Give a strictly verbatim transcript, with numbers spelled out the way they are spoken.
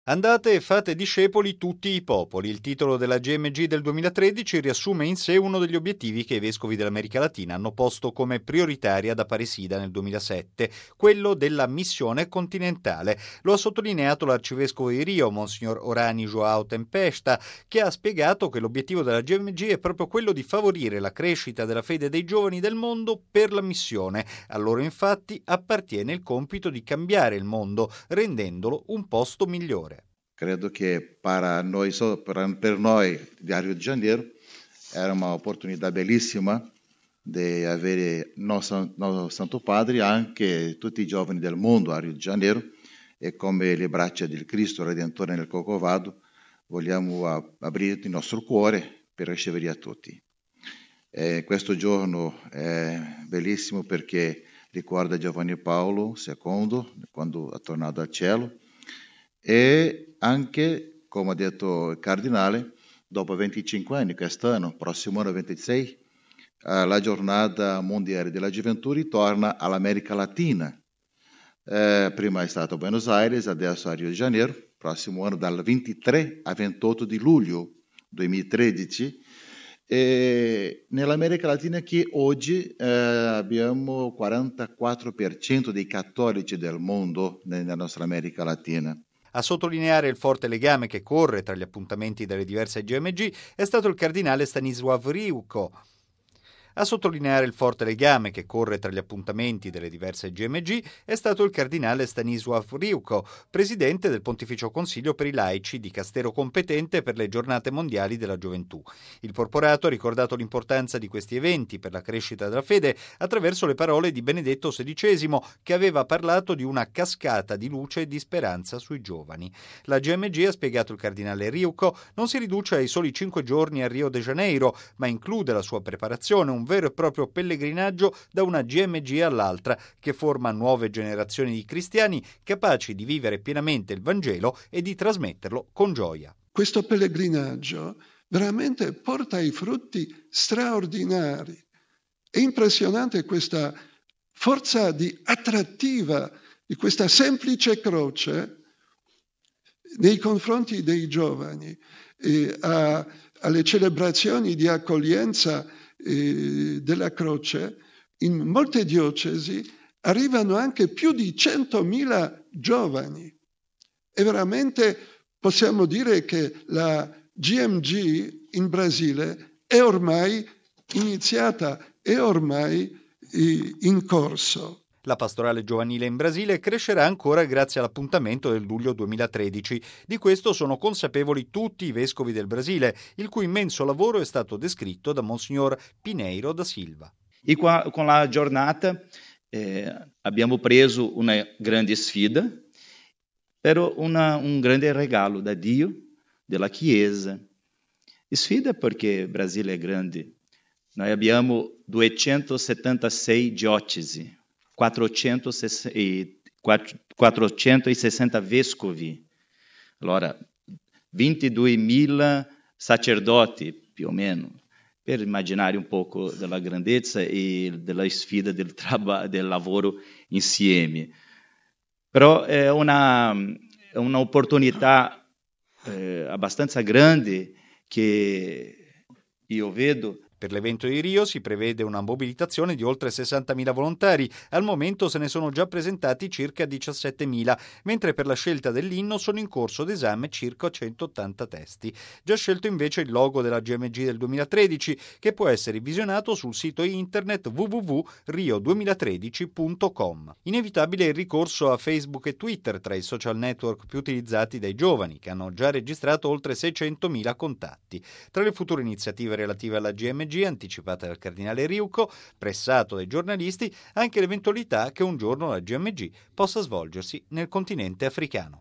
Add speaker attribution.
Speaker 1: Andate e fate discepoli tutti i popoli. Il titolo della G M G del duemilatredici riassume in sé uno degli obiettivi che i vescovi dell'America Latina hanno posto come prioritaria ad Aparecida nel duemilasette, quello della missione continentale. Lo ha sottolineato l'arcivescovo di Rio, Monsignor Orani João Tempesta, che ha spiegato che l'obiettivo della G M G è proprio quello di favorire la crescita della fede dei giovani del mondo per la missione. A loro infatti appartiene il compito di cambiare il mondo, rendendolo un posto migliore.
Speaker 2: Credo che para noi, per noi di Rio de Janeiro era una opportunità bellissima di avere nostro, nostro Santo Padre, anche tutti i giovani del mondo a Rio de Janeiro, e come le braccia del Cristo Redentore nel Corcovado vogliamo aprire il nostro cuore per ricevere a tutti. E questo giorno è bellissimo perché ricorda Giovanni Paolo secondo, quando è tornato al cielo, e anche, come ha detto il cardinale, dopo venticinque anni, quest'anno, prossimo anno ventisei, la giornata mondiale della gioventù ritorna all'America Latina. Eh, prima è stato a Buenos Aires, adesso a Rio de Janeiro, prossimo anno dal ventitré al ventotto di luglio duemilatredici. E nell'America Latina che oggi eh, abbiamo il quarantaquattro per cento dei cattolici del mondo nella nostra America Latina.
Speaker 1: A sottolineare il forte legame che corre tra gli appuntamenti delle diverse G M G è stato il cardinale Stanisław Riuko. A sottolineare il forte legame che corre tra gli appuntamenti delle diverse G M G è stato il cardinale Stanisław Riuko, presidente del Pontificio Consiglio per i laici, dicastero competente per le giornate mondiali della gioventù. Il porporato ha ricordato l'importanza di questi eventi per la crescita della fede attraverso le parole di Benedetto sedicesimo, che aveva parlato di una cascata di luce e di speranza sui giovani. La G M G, ha spiegato il cardinale Riuko, non si riduce ai soli cinque giorni a Rio de Janeiro, ma include la sua preparazione, un un vero e proprio pellegrinaggio da una G M G all'altra, che forma nuove generazioni di cristiani capaci di vivere pienamente il Vangelo e di trasmetterlo con gioia.
Speaker 3: Questo pellegrinaggio veramente porta i frutti straordinari. È impressionante questa forza di attrattiva di questa semplice croce nei confronti dei giovani, e a, alle celebrazioni di accoglienza della croce. In molte diocesi arrivano anche più di centomila giovani e veramente possiamo dire che la G M G in Brasile è ormai iniziata, è ormai in corso.
Speaker 1: La pastorale giovanile in Brasile crescerà ancora grazie all'appuntamento del luglio duemilatredici. Di questo sono consapevoli tutti i vescovi del Brasile, il cui immenso lavoro è stato descritto da Monsignor Pineiro da Silva.
Speaker 4: E con, a, con la giornata eh, abbiamo preso una grande sfida, però una, un grande regalo da Dio, della Chiesa. Sfida perché il Brasile è grande. Noi abbiamo duecentosettantasei diocesi, quattrocentosessanta vescovi, allora ventiduemila sacerdoti più o meno, per immaginare un poco della grandezza e della sfida del, traba- del lavoro insieme. Però è una, è un'opportunità eh, abbastanza grande che io vedo.
Speaker 1: Per l'evento di Rio si prevede una mobilitazione di oltre sessantamila volontari, al momento se ne sono già presentati circa diciassettemila, mentre per la scelta dell'inno sono in corso d'esame circa centottanta testi. Già scelto invece il logo della G M G del duemilatredici, che può essere visionato sul sito internet w w w punto rio duemilatredici punto com. Inevitabile il ricorso a Facebook e Twitter tra i social network più utilizzati dai giovani, che hanno già registrato oltre seicentomila contatti. Tra le future iniziative relative alla G M G, anticipata dal cardinale Riuko, pressato dai giornalisti, anche l'eventualità che un giorno la G M G possa svolgersi nel continente africano.